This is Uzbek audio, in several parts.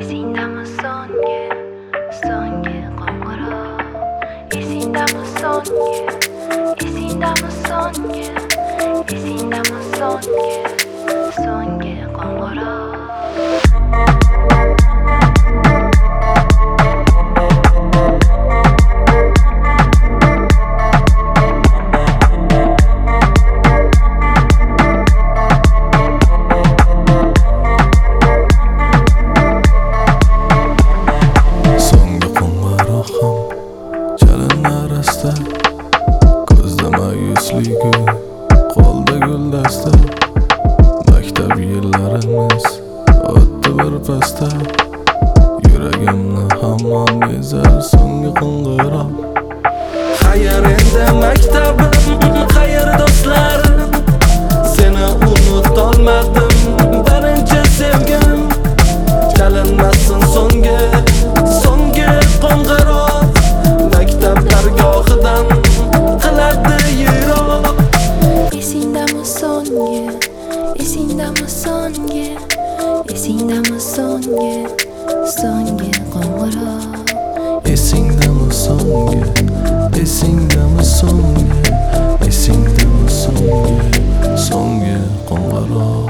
Esingdami so'nggi qo'ng'iroq? Esingdami so'nggi qo'ng'iroq? Ko'zda ma'yusligu, qo'lda guldasta. Maktab yillarimiz o'tdi bir pasda. Yuragimni hamon ezar so'nggi qo'ng'iroq. Xayr endi maktabim, xayr do'stlarim. Seni unutolmadim, birinchi sevgim. Chalinmasin so'nggi qo'ng'iroq. Maktab dargohidan qiladi yiroq. Esingdami so'nggi qo'ng'iroq? Esingdami so'nggi qo'ng'iroq?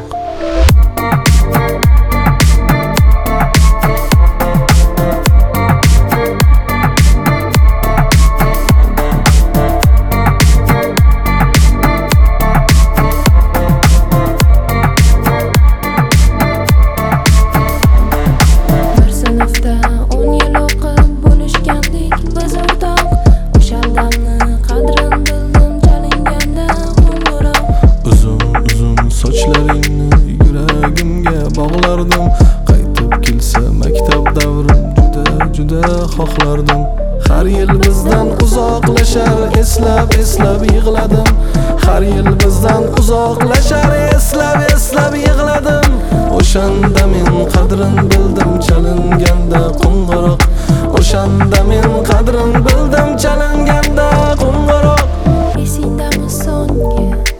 Sochlaringni yuragimga bog'lardim. Qaytib kelsa maktab davrim juda xohlardim. Har yil bizdan uzoqlashar, eslab yig'ladim. Har yil bizdan uzoqlashar, eslab yig'ladim. O'shanda men qadrin bildim, chalinganda qo'ng'iroq. O'shanda men qadrin bildim, chalinganda qo'ng'iroq. Esingdami so'nggi